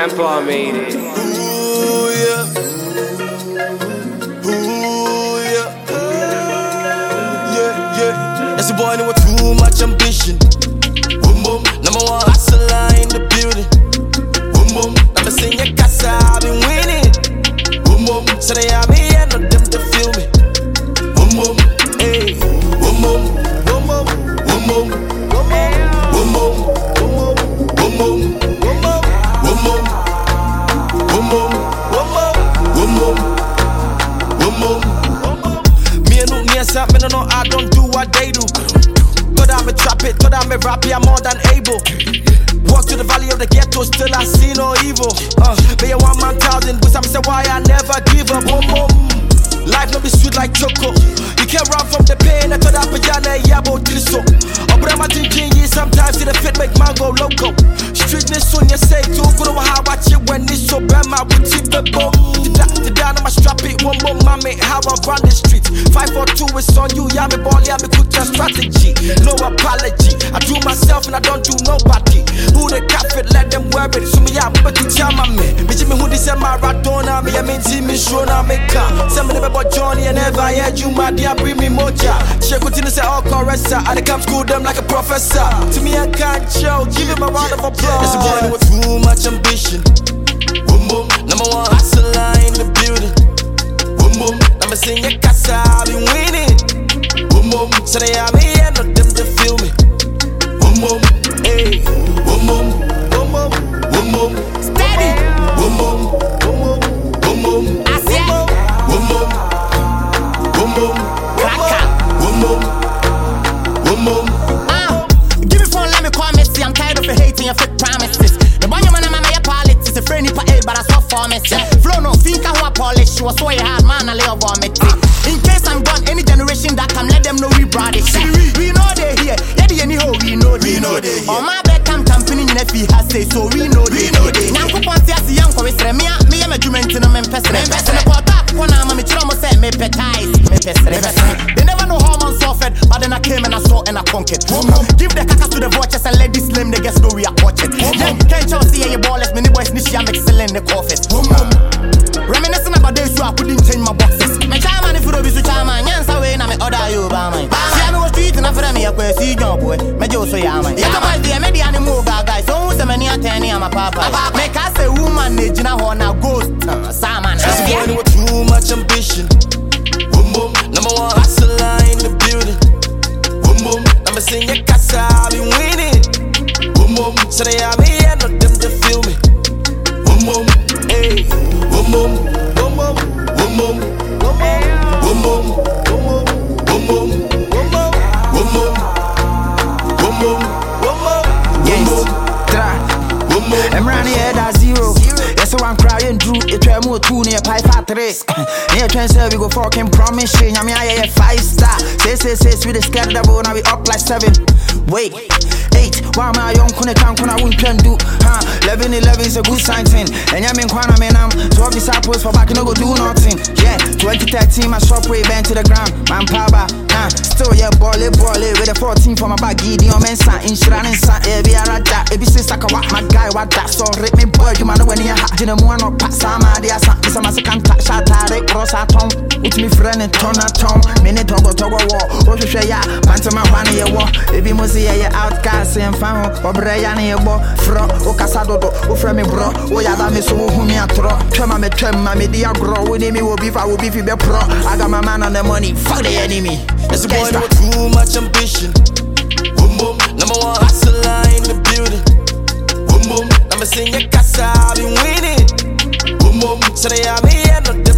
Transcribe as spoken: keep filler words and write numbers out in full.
Grandpa made it. Ooh, yeah. Ooh, yeah. Yeah, yeah. It's a boy with too much ambition. Boom, boom. Number one hustler in the building. Boom, boom. I'ma sing your casa, I've been winning. Boom, boom. So they have me and not them to feel me. Boom, boom. Hey. Boom, boom. Boom, boom. Boom, boom. Boom, boom. Boom, boom. Boom, boom. Boom, boom. Boom, boom. Boom, boom. Boom, boom. Boom, boom. Me and me and Sam, no, no, I don't do what they do. Thought I'm a trap it, thought I'm a rapper, I'm more than able. Walk to the valley of the ghetto, still I see no evil. Uh, be a one man thousand, but some say why I never give up. Boom, boom. Life no be sweet like choco. You can't run from the pain. I thought I put ya na yabo triso. Or but I'm drinking ye sometimes see the fit make man go loco. Streetness on your say too good how I watch it when it's so bad my would keep the bomb. The down on my strap it one more mommy how I run the streets. Five four two is on you, yeah me ball, yeah me quick your strategy. No apology. I do myself and I don't do nobody. Who the cafe let them wear it. So me yeah, but to tell my man. Me Jimmy who this my Radona, me I mean team me show now me car. Some of them about Johnny and never heard you, my dear, bring me moja. She continue to say all caressa. I come school them like a professor. To me I can't joke, give him a round of applause. It's a boy with too much ambition. Boom boom, number one hustler in the building. Boom boom, I'ma sing your casa, I've been winning. Boom boom, so they have me and not them to feel me. Boom boom, hey, boom boom, boom boom, boom boom, steady. Boom boom, boom boom, boom boom, I see it. Boom boom, boom boom, boom boom, boom boom. Ah, give me phone, let me call Messi. I'm tired of hating your fake promises. The boy man, I'm a politics. A friend for A, but I saw for me. Flow no think I want polish. She was so hard, man. I lay over me. In case I'm gone, any generation that come, let them know we brought it. We know they here. Yeah, they anyhow we know they. We know they. On my back, I'm campaigning in F B has say so. We know they. We know they. Now, go on, see us young for me. Me, me, I'm a jument in a Memphis. Memphis. Me call back when I'm a Michel. Me say me petize. Me petize. They never know how man suffered, but then I came and I saw and I conquered. Give the caca to the vultures and let this lame the guests know we are watching. Can't you see your ballers? Many boys niche I'm excelling the coffee. Reminiscing about days so I couldn't change my boxes. My chairman if you don't be so chairman, yansa way na me order you by mine. See me was tweeting after me a question your boy. Me just so ya man. Yeah, my dear, me the animal guys. So who's the many attorney I'm a papa. Make us a woman age na ho na ghost. Salmon. This boy with too much ambition. Boom boom, number one hustler in the building. Boom boom, I'ma sing your casa, I've been winning. Boom boom, so they have me and not them to feel me. Boom boom, hey, boom boom, boom boom, boom boom, boom boom, boom boom, boom boom, boom boom, boom boom, boom boom, boom boom, yes, try, boom boom. I'm running head at zero. Yes, so I'm crying through. It try more two near pipe at three. Near transfer we go fucking promise. I mean I a five star. Say say say we the scared double now we up like seven. Wait, eight. Why am I young? Couldn't count? Couldn't win? Can do? Huh? Eleven, eleven is a good sign. Ten. And I'm in Kwana, man. I'm twelve disciples for back and no go do nothing. Yeah. Twenty thirteen, my shop way bent to the ground. Man, power. Huh? Still yeah, ball it, ball it with a fourteen for my bag. Gideon Mensa, Insuran and San. Ebi Arada, Ebi Sister Kawa, my guy. What that? So rip me boy, you man when you're hot. You know more no pass. Sama dia sa. This a second touch. Shot Tarek cross at home. With me friend and turn at home. Minute togo togo war. What you say ya? Panta my one year war. Ebi Musi ya outcast and found. Obreya ni ebo fro. O casado do. O frame bro. O yada me so who me a throw. Chema me chema me dia grow. We need me will be for will be fi be pro. I got my man on the money. Fuck the enemy. It's a boy with too much ambition. Boom boom, number one hustler in the building. Boom boom, I'ma sing your casa, I've been winning. Boom boom, so they have me and not them